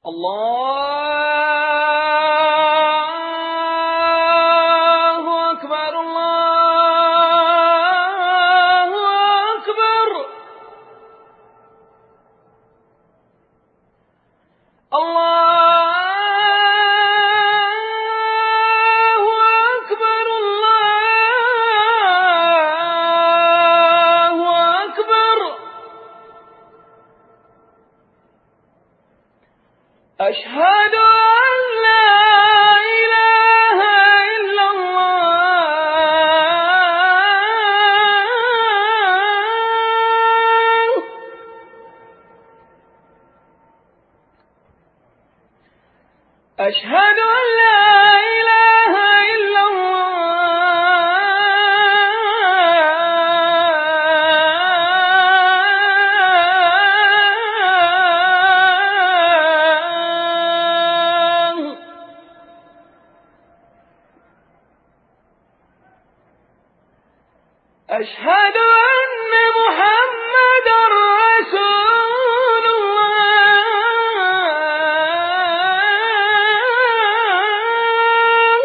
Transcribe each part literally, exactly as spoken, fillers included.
الله أكبر الله أكبر الله أكبر الله أكبر أشهد أن لا إله إلا الله أشهد أن لا إله إلا الله أشهد أن محمدًا رسول الله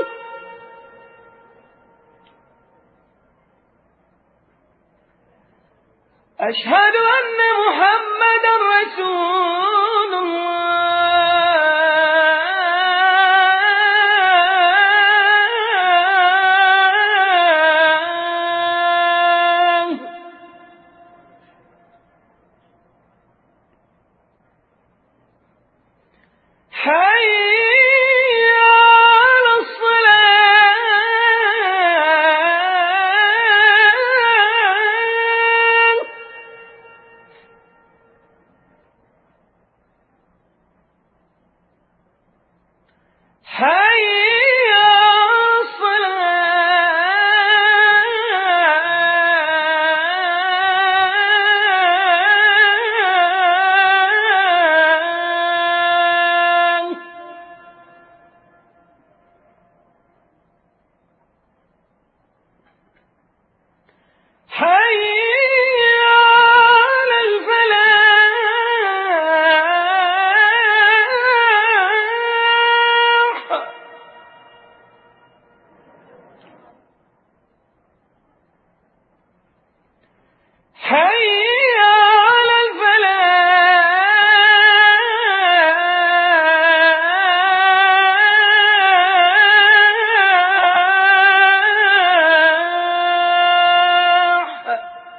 أشهد أن محمدًا رسول الله حي على الصلاة حي على الصلاة حي على الفلاح حي على الفلاح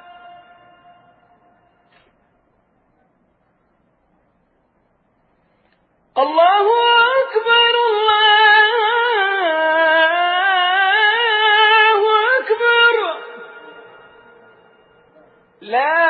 الله أكبر الله أكبر لا